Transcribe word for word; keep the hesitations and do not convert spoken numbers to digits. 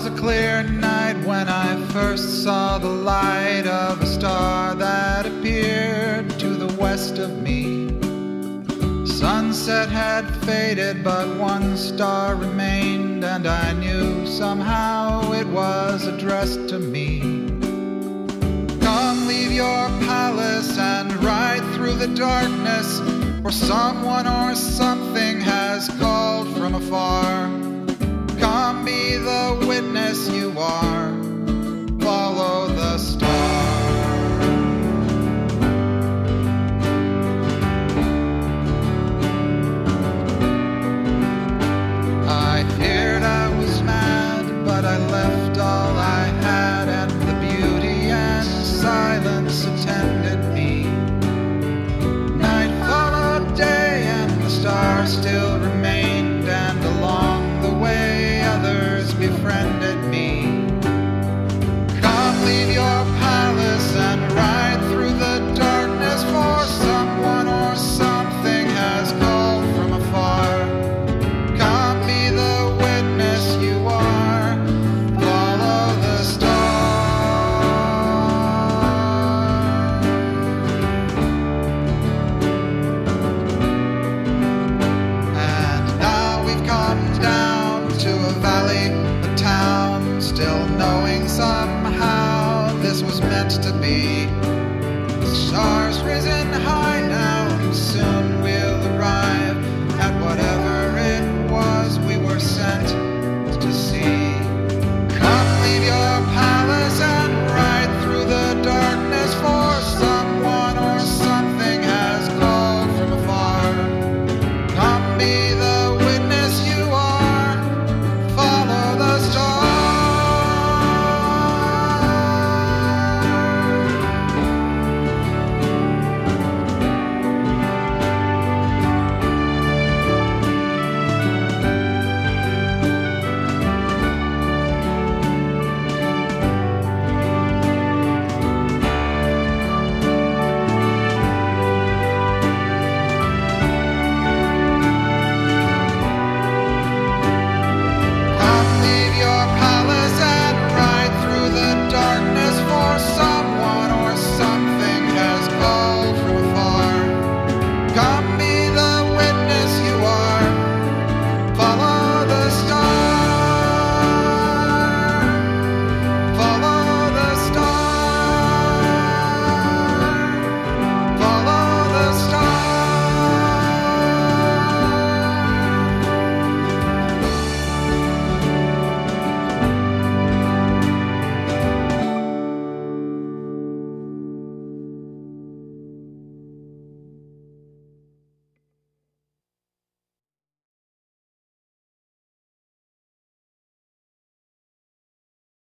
was a clear night when I first saw the light of a star that appeared to the west of me. Sunset had faded, but one star remained, and I knew somehow it was addressed to me. Come, leave your palace and ride through the darkness, for someone or something has called from afar. Come, be the witness you are, follow the star. I feared I was mad, but I left all I had, and the beauty and silence attended me. Night followed day, and the stars still remained, and along the way others befriended.